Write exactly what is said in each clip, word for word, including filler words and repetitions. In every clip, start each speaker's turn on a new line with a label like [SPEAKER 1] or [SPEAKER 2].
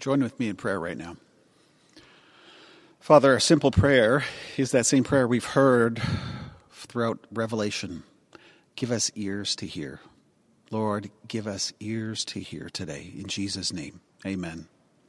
[SPEAKER 1] Join with me in prayer right now. Father, a simple prayer is that same prayer we've heard throughout Revelation. Give us ears to hear. Lord, give us ears to hear today. In Jesus' name, amen.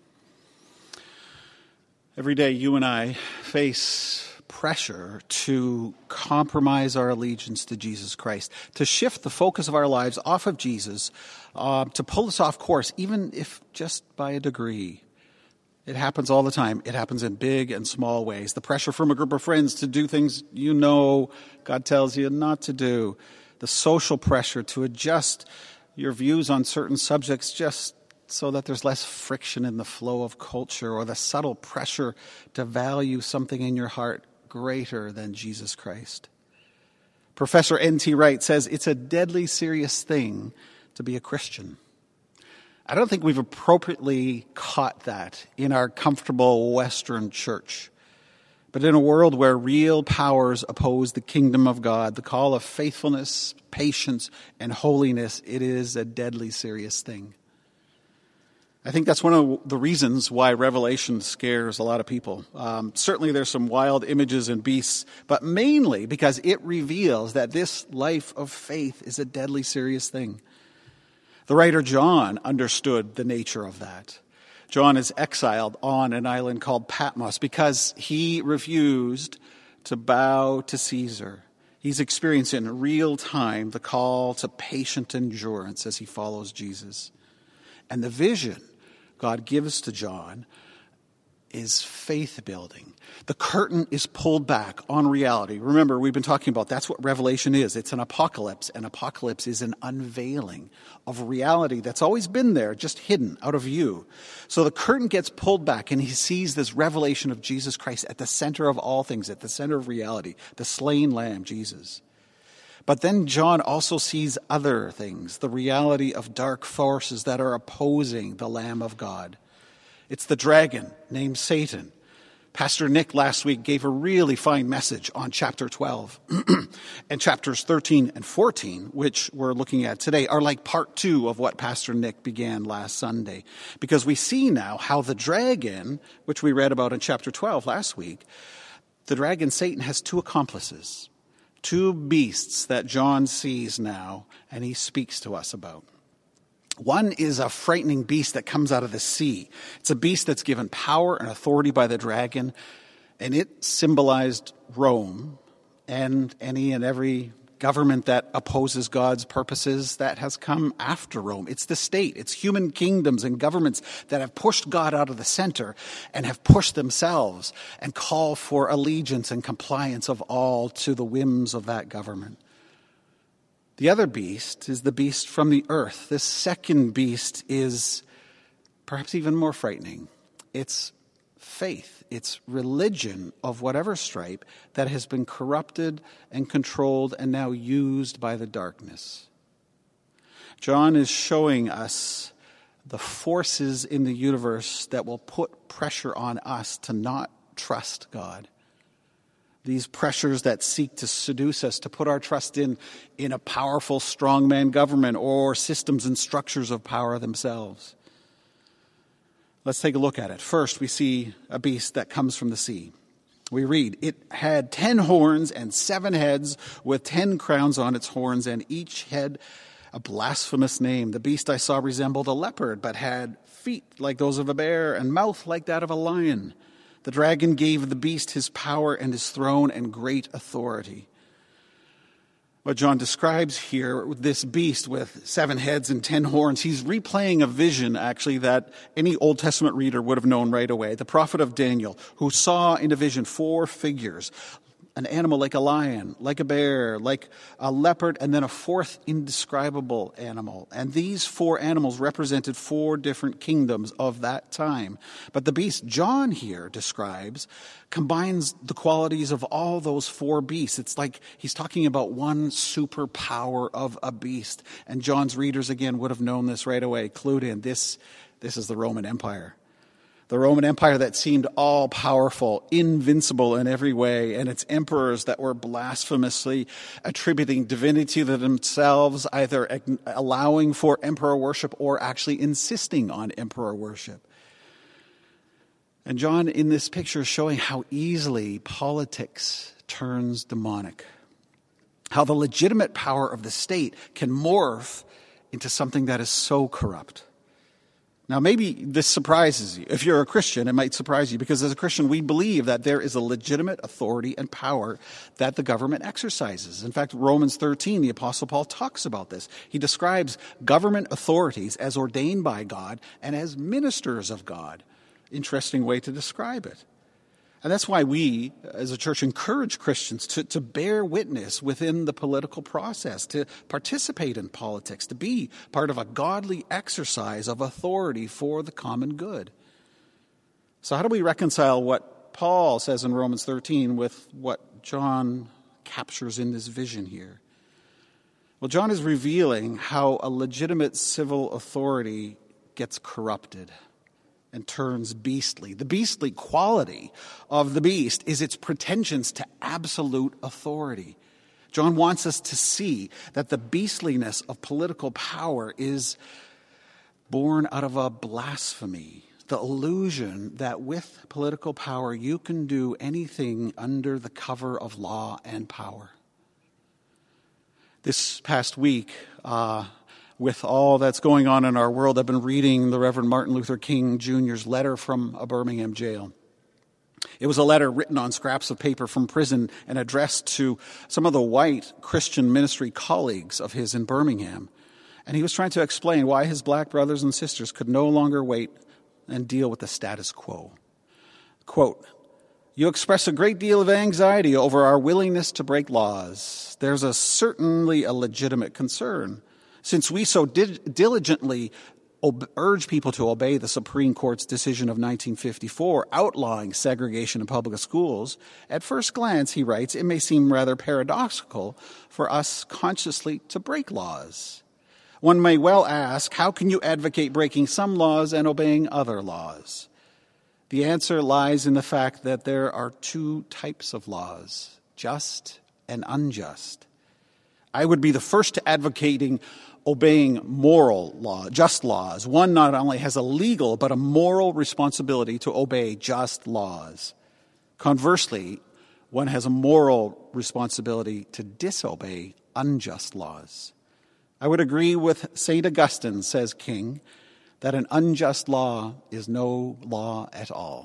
[SPEAKER 1] Every day you and I face pressure to compromise our allegiance to Jesus Christ, to shift the focus of our lives off of Jesus, uh, to pull us off course, even if just by a degree. It happens all the time. It happens in big and small ways. The pressure from a group of friends to do things you know God tells you not to do. The social pressure to adjust your views on certain subjects just so that there's less friction in the flow of culture, or the subtle pressure to value something in your heart greater than Jesus Christ. Professor N T Wright says it's a deadly serious thing to be a Christian. I don't think we've appropriately caught that in our comfortable Western church. But in a world where real powers oppose the kingdom of God, the call of faithfulness, patience, and holiness, it is a deadly serious thing. I think that's one of the reasons why Revelation scares a lot of people. Um, certainly there's some wild images and beasts, but mainly because it reveals that this life of faith is a deadly serious thing. The writer John understood the nature of that. John is exiled on an island called Patmos because he refused to bow to Caesar. He's experiencing in real time the call to patient endurance as he follows Jesus. And the vision God gives to John is faith building. The curtain is pulled back on reality. Remember, we've been talking about that's what Revelation is. It's an apocalypse. An apocalypse is an unveiling of reality that's always been there, just hidden out of view. So the curtain gets pulled back and he sees this revelation of Jesus Christ at the center of all things, at the center of reality, the slain Lamb, Jesus. But then John also sees other things, the reality of dark forces that are opposing the Lamb of God. It's the dragon named Satan. Pastor Nick last week gave a really fine message on chapter twelve. And chapters thirteen and fourteen, which we're looking at today, are like part two of what Pastor Nick began last Sunday. Because we see now how the dragon, which we read about in chapter twelve last week, the dragon Satan has two accomplices. Two beasts that John sees now and he speaks to us about. One is a frightening beast that comes out of the sea. It's a beast that's given power and authority by the dragon, and it symbolized Rome and any and every government that opposes God's purposes that has come after Rome. It's the state. It's human kingdoms and governments that have pushed God out of the center and have pushed themselves and call for allegiance and compliance of all to the whims of that government. The other beast is the beast from the earth. This second beast is perhaps even more frightening. It's faith. It's religion of whatever stripe that has been corrupted and controlled and now used by the darkness. John is showing us the forces in the universe that will put pressure on us to not trust God. These pressures that seek to seduce us, to put our trust in, in a powerful strongman government or systems and structures of power themselves. Let's take a look at it. First, we see a beast that comes from the sea. We read, it had ten horns and seven heads with ten crowns on its horns, and each head a blasphemous name. The beast I saw resembled a leopard, but had feet like those of a bear and mouth like that of a lion. The dragon gave the beast his power and his throne and great authority. What John describes here, this beast with seven heads and ten horns, he's replaying a vision, actually, that any Old Testament reader would have known right away. The prophet of Daniel, who saw in a vision four figures, an animal like a lion, like a bear, like a leopard, and then a fourth indescribable animal. And these four animals represented four different kingdoms of that time. But the beast John here describes combines the qualities of all those four beasts. It's like he's talking about one superpower of a beast. And John's readers, again, would have known this right away, clued in. This, this is the Roman Empire. The Roman Empire that seemed all-powerful, invincible in every way, and its emperors that were blasphemously attributing divinity to themselves, either allowing for emperor worship or actually insisting on emperor worship. And John, in this picture, is showing how easily politics turns demonic. How the legitimate power of the state can morph into something that is so corrupt. Now, maybe this surprises you. If you're a Christian, it might surprise you, because as a Christian, we believe that there is a legitimate authority and power that the government exercises. In fact, Romans thirteen, the Apostle Paul talks about this. He describes government authorities as ordained by God and as ministers of God. Interesting way to describe it. And that's why we, as a church, encourage Christians to, to bear witness within the political process, to participate in politics, to be part of a godly exercise of authority for the common good. So how do we reconcile what Paul says in Romans thirteen with what John captures in this vision here? Well, John is revealing how a legitimate civil authority gets corrupted and turns beastly. The beastly quality of the beast is its pretensions to absolute authority. John wants us to see that the beastliness of political power is born out of a blasphemy, the illusion that with political power you can do anything under the cover of law and power. This past week, uh, with all that's going on in our world, I've been reading the Reverend Martin Luther King Junior's letter from a Birmingham jail. It was a letter written on scraps of paper from prison and addressed to some of the white Christian ministry colleagues of his in Birmingham. And he was trying to explain why his black brothers and sisters could no longer wait and deal with the status quo. Quote, "You express a great deal of anxiety over our willingness to break laws. There's a certainly a legitimate concern. Since we so di- diligently ob- urge people to obey the Supreme Court's decision of nineteen fifty-four outlawing segregation in public schools, at first glance," he writes, "it may seem rather paradoxical for us consciously to break laws. One may well ask, how can you advocate breaking some laws and obeying other laws? The answer lies in the fact that there are two types of laws, just and unjust. I would be the first to advocating obeying moral law, just laws. One not only has a legal but a moral responsibility to obey just laws. Conversely, one has a moral responsibility to disobey unjust laws. I would agree with Saint Augustine, says King, that an unjust law is no law at all."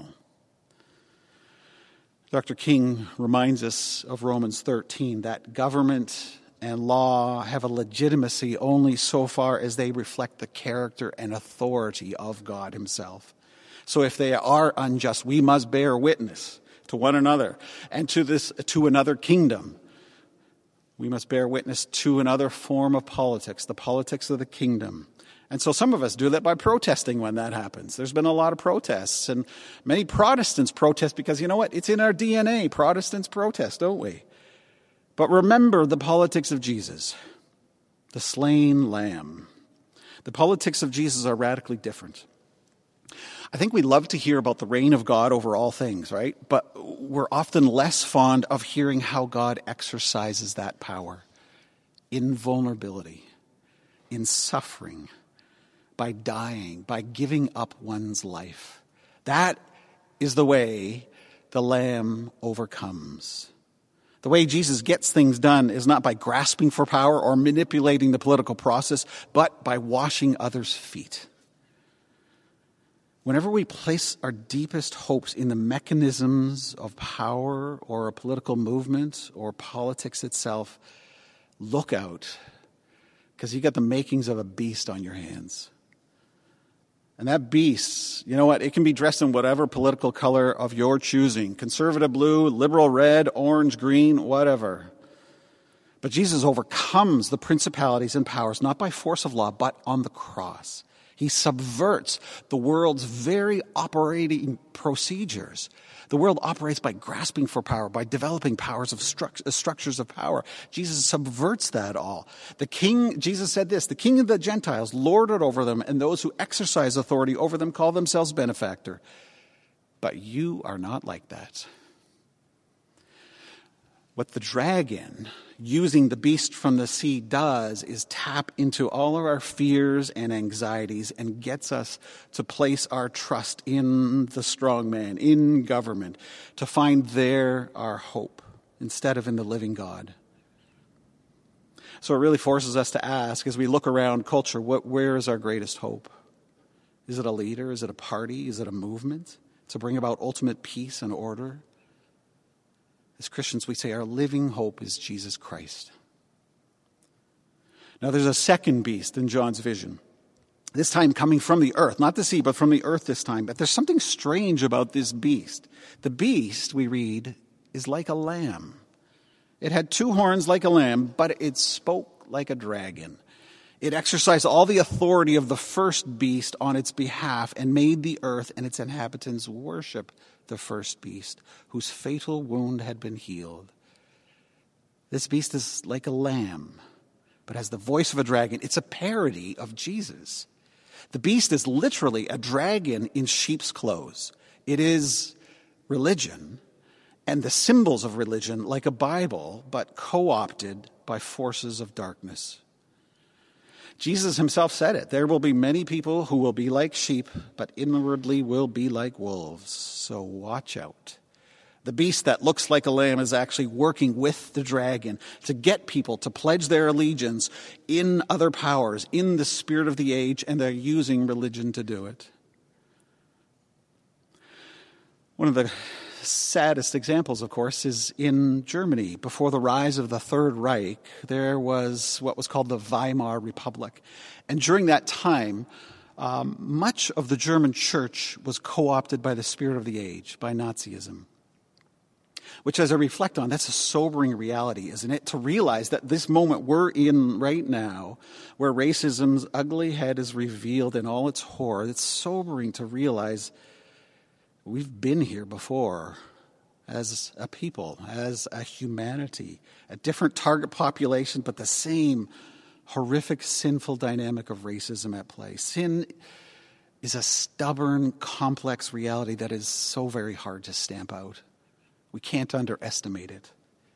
[SPEAKER 1] Doctor King reminds us of Romans thirteen, that government and law have a legitimacy only so far as they reflect the character and authority of God himself. So if they are unjust, we must bear witness to one another and to this to another kingdom. We must bear witness to another form of politics, the politics of the kingdom. And so some of us do that by protesting when that happens. There's been a lot of protests, and many Protestants protest because, you know what, it's in our D N A. Protestants protest, don't we? But remember the politics of Jesus, the slain lamb. The politics of Jesus are radically different. I think we love to hear about the reign of God over all things, right? But we're often less fond of hearing how God exercises that power in vulnerability, in suffering, by dying, by giving up one's life. That is the way the Lamb overcomes. The way Jesus gets things done is not by grasping for power or manipulating the political process, but by washing others' feet. Whenever we place our deepest hopes in the mechanisms of power or a political movement or politics itself, look out, because you got the makings of a beast on your hands. And that beast, you know what, it can be dressed in whatever political color of your choosing. Conservative blue, liberal red, orange, green, whatever. But Jesus overcomes the principalities and powers, not by force of law, but on the cross. He subverts the world's very operating procedures. The world operates by grasping for power, by developing powers of stru- structures of power. Jesus subverts that all. The king, Jesus said this, the king of the Gentiles lorded over them, and those who exercise authority over them call themselves benefactor. But you are not like that. What the dragon, using the beast from the sea, does is tap into all of our fears and anxieties and gets us to place our trust in the strong man, in government, to find there our hope instead of in the living God. So it really forces us to ask, as we look around culture, what, where is our greatest hope? Is it a leader? Is it a party? Is it a movement to bring about ultimate peace and order? As Christians, we say our living hope is Jesus Christ. Now, there's a second beast in John's vision, this time coming from the earth, not the sea, but from the earth this time. But there's something strange about this beast. The beast, we read, is like a lamb. It had two horns like a lamb, but it spoke like a dragon. It exercised all the authority of the first beast on its behalf and made the earth and its inhabitants worship the first beast, whose fatal wound had been healed. This beast is like a lamb, but has the voice of a dragon. It's a parody of Jesus. The beast is literally a dragon in sheep's clothes. It is religion and the symbols of religion, like a Bible, but co-opted by forces of darkness. Jesus himself said it. There will be many people who will be like sheep, but inwardly will be like wolves. So watch out. The beast that looks like a lamb is actually working with the dragon to get people to pledge their allegiance in other powers, in the spirit of the age, and they're using religion to do it. One of the saddest examples, of course, is in Germany. Before the rise of the Third Reich, there was what was called the Weimar Republic. And during that time, um, much of the German church was co-opted by the spirit of the age, by Nazism. Which, as I reflect on, that's a sobering reality, isn't it? To realize that this moment we're in right now, where racism's ugly head is revealed in all its horror, it's sobering to realize we've been here before as a people, as a humanity, a different target population, but the same horrific, sinful dynamic of racism at play. Sin is a stubborn, complex reality that is so very hard to stamp out. We can't underestimate it.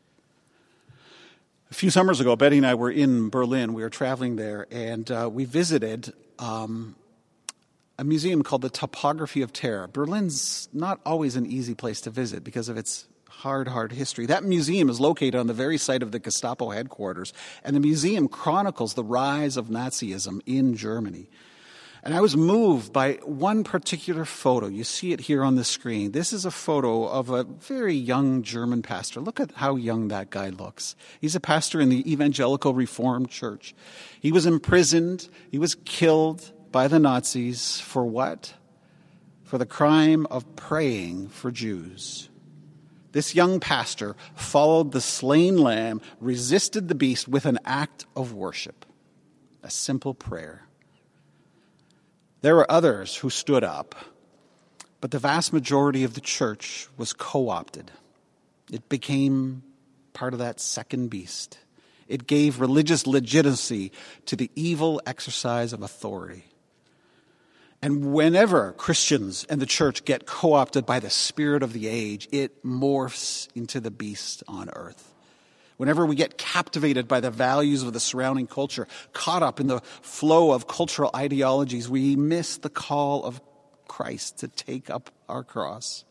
[SPEAKER 1] A few summers ago, Betty and I were in Berlin. We were traveling there, and uh, we visited um, a museum called the Topography of Terror. Berlin's not always an easy place to visit because of its hard, hard history. That museum is located on the very site of the Gestapo headquarters, and the museum chronicles the rise of Nazism in Germany. And I was moved by one particular photo. You see it here on the screen. This is a photo of a very young German pastor. Look at how young that guy looks. He's a pastor in the Evangelical Reformed Church. He was imprisoned. He was killed by the Nazis for what? For the crime of praying for Jews. This young pastor followed the slain lamb, resisted the beast with an act of worship, a simple prayer. There were others who stood up, but the vast majority of the church was co-opted. It became part of that second beast. It gave religious legitimacy to the evil exercise of authority. And whenever Christians and the church get co-opted by the spirit of the age, it morphs into the beast on earth. Whenever we get captivated by the values of the surrounding culture, caught up in the flow of cultural ideologies, we miss the call of Christ to take up our cross.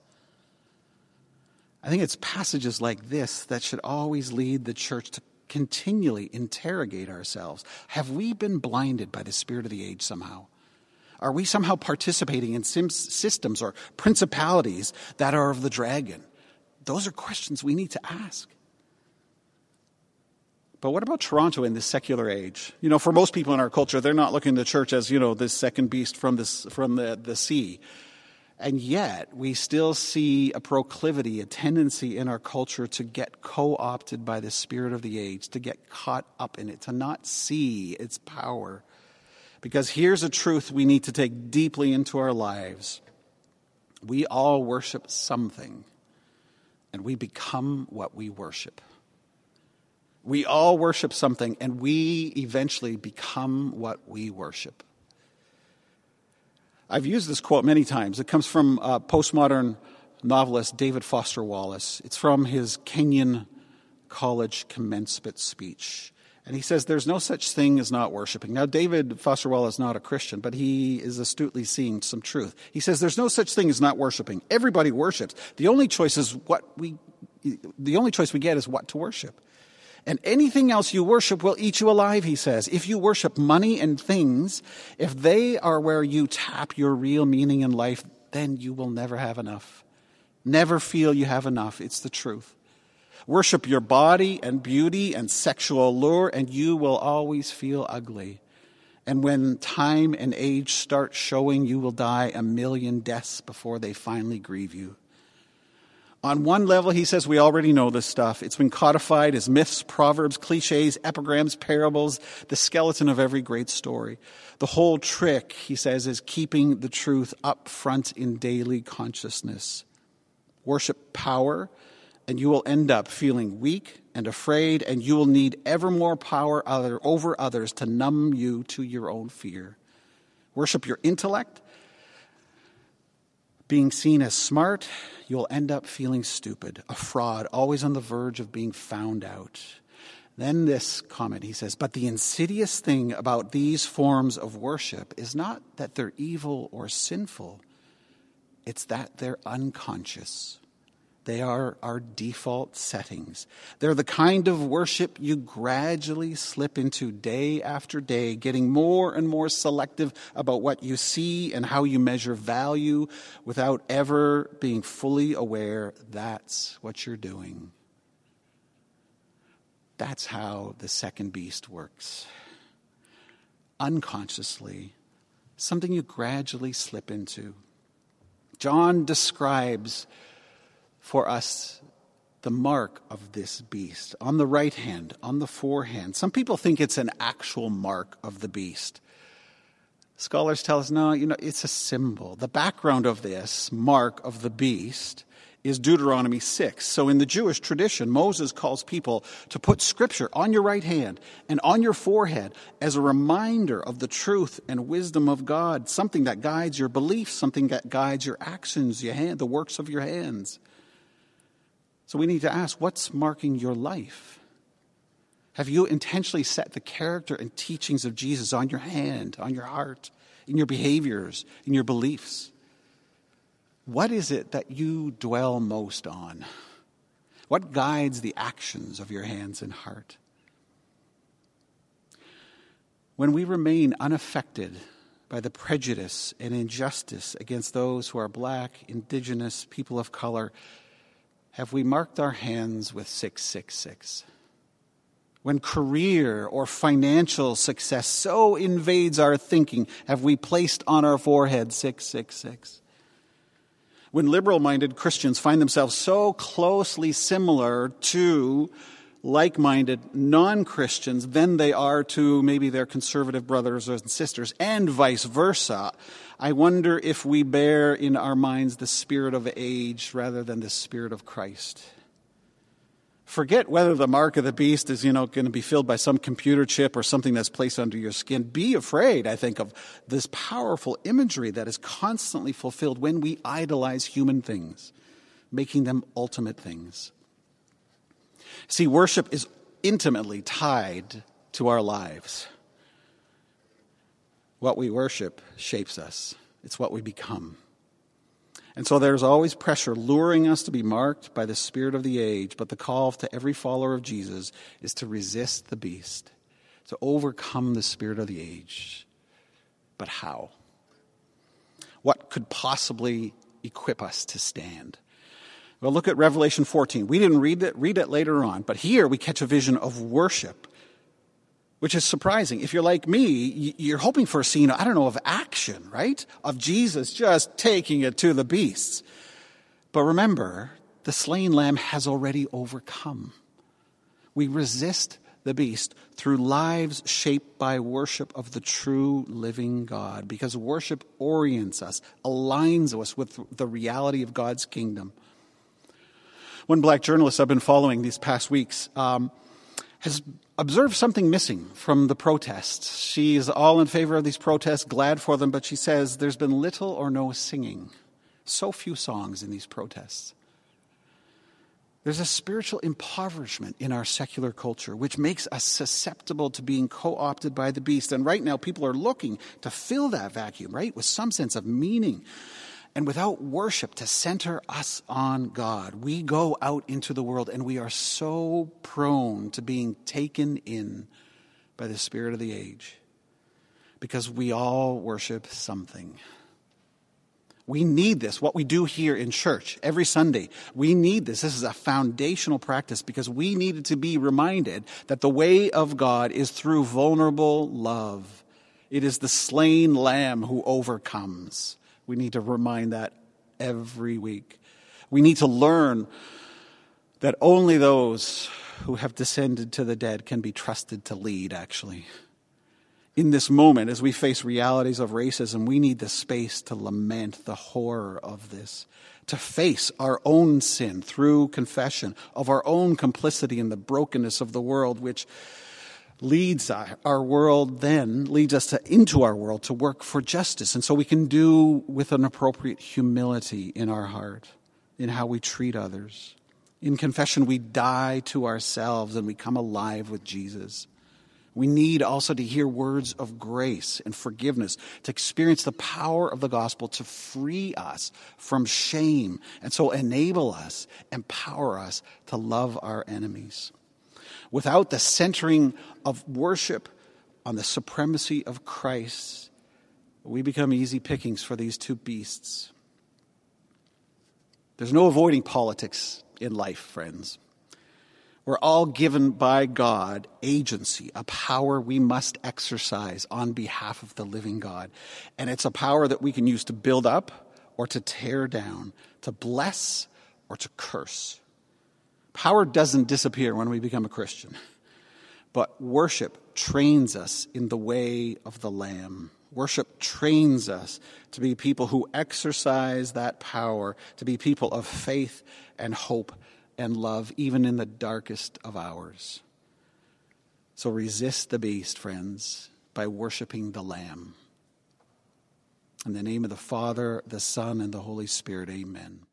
[SPEAKER 1] I think it's passages like this that should always lead the church to continually interrogate ourselves. Have we been blinded by the spirit of the age somehow? Are we somehow participating in systems or principalities that are of the dragon? Those are questions we need to ask. But what about Toronto in this secular age? You know, for most people in our culture, they're not looking at the church as, you know, this second beast from this from the, the sea. And yet, we still see a proclivity, a tendency in our culture to get co-opted by the spirit of the age, to get caught up in it, to not see its power. Because here's a truth we need to take deeply into our lives. We all worship something, and we become what we worship. We all worship something, and we eventually become what we worship. I've used this quote many times. It comes from uh, postmodern novelist David Foster Wallace. It's from his Kenyan college commencement speech. And he says there's no such thing as not worshiping. Now, David Foster Wallace is not a Christian, but he is astutely seeing some truth. He says there's no such thing as not worshiping. Everybody worships. The only choice is what we, the only choice we get is what to worship. And anything else you worship will eat you alive, he says. If you worship money and things, if they are where you tap your real meaning in life, then you will never have enough. Never feel you have enough. It's the truth. Worship your body and beauty and sexual allure, and you will always feel ugly. And when time and age start showing, you will die a million deaths before they finally grieve you. On one level, he says, we already know this stuff. It's been codified as myths, proverbs, cliches, epigrams, parables, the skeleton of every great story. The whole trick, he says, is keeping the truth up front in daily consciousness. Worship power, and you will end up feeling weak and afraid, and you will need ever more power other, over others to numb you to your own fear. Worship your intellect. Being seen as smart, you'll end up feeling stupid, a fraud, always on the verge of being found out. Then this comment, he says, but the insidious thing about these forms of worship is not that they're evil or sinful. It's that they're unconscious. They are our default settings. They're the kind of worship you gradually slip into day after day, getting more and more selective about what you see and how you measure value without ever being fully aware that's what you're doing. That's how the second beast works. Unconsciously, something you gradually slip into. John describes for us the mark of this beast on the right hand, on the forehand. Some people think it's an actual mark of the beast. Scholars tell us, no, you know, it's a symbol. The background of this mark of the beast is Deuteronomy six. So in the Jewish tradition, Moses calls people to put Scripture on your right hand and on your forehead as a reminder of the truth and wisdom of God, something that guides your beliefs, something that guides your actions, your hand, the works of your hands. So we need to ask, what's marking your life? Have you intentionally set the character and teachings of Jesus on your hand, on your heart, in your behaviors, in your beliefs? What is it that you dwell most on? What guides the actions of your hands and heart? When we remain unaffected by the prejudice and injustice against those who are black, indigenous, people of color, have we marked our hands with six six six? When career or financial success so invades our thinking, have we placed on our forehead six six six? When liberal-minded Christians find themselves so closely similar to like-minded non-Christians than they are to maybe their conservative brothers and sisters, and vice versa, I wonder if we bear in our minds the spirit of age rather than the spirit of Christ. Forget whether the mark of the beast is, you know, going to be filled by some computer chip or something that's placed under your skin. Be afraid, I think, of this powerful imagery that is constantly fulfilled when we idolize human things, making them ultimate things. See, worship is intimately tied to our lives. What we worship shapes us. It's what we become. And so there's always pressure luring us to be marked by the spirit of the age, but the call to every follower of Jesus is to resist the beast, to overcome the spirit of the age. But how? What could possibly equip us to stand? Well, look at Revelation fourteen. We didn't read it, read it later on, but here we catch a vision of worship, which is surprising. If you're like me, you're hoping for a scene, I don't know, of action, right? Of Jesus just taking it to the beasts. But remember, the slain lamb has already overcome. We resist the beast through lives shaped by worship of the true living God, because worship orients us, aligns us with the reality of God's kingdom. One black journalist I've been following these past weeks um, has observed something missing from the protests. She is all in favor of these protests, glad for them, but she says there's been little or no singing. So few songs in these protests. There's a spiritual impoverishment in our secular culture, which makes us susceptible to being co-opted by the beast. And right now, people are looking to fill that vacuum, right, with some sense of meaning. And without worship to center us on God, we go out into the world and we are so prone to being taken in by the spirit of the age. Because we all worship something. We need this, what we do here in church every Sunday. We need this. This is a foundational practice because we needed to be reminded that the way of God is through vulnerable love. It is the slain lamb who overcomes. We need to remind that every week. We need to learn that only those who have descended to the dead can be trusted to lead, actually. In this moment, as we face realities of racism, we need the space to lament the horror of this, to face our own sin through confession of our own complicity in the brokenness of the world, which leads our, our world then, leads us to, into our world to work for justice. And so we can do with an appropriate humility in our heart, in how we treat others. In confession, we die to ourselves and we come alive with Jesus. We need also to hear words of grace and forgiveness, to experience the power of the gospel to free us from shame, and so enable us, empower us to love our enemies. Without the centering of worship on the supremacy of Christ, we become easy pickings for these two beasts. There's no avoiding politics in life, friends. We're all given by God agency, a power we must exercise on behalf of the living God. And it's a power that we can use to build up or to tear down, to bless or to curse. Power doesn't disappear when we become a Christian, but worship trains us in the way of the Lamb. Worship trains us to be people who exercise that power, to be people of faith and hope and love, even in the darkest of hours. So resist the beast, friends, by worshiping the Lamb. In the name of the Father, the Son, and the Holy Spirit, amen.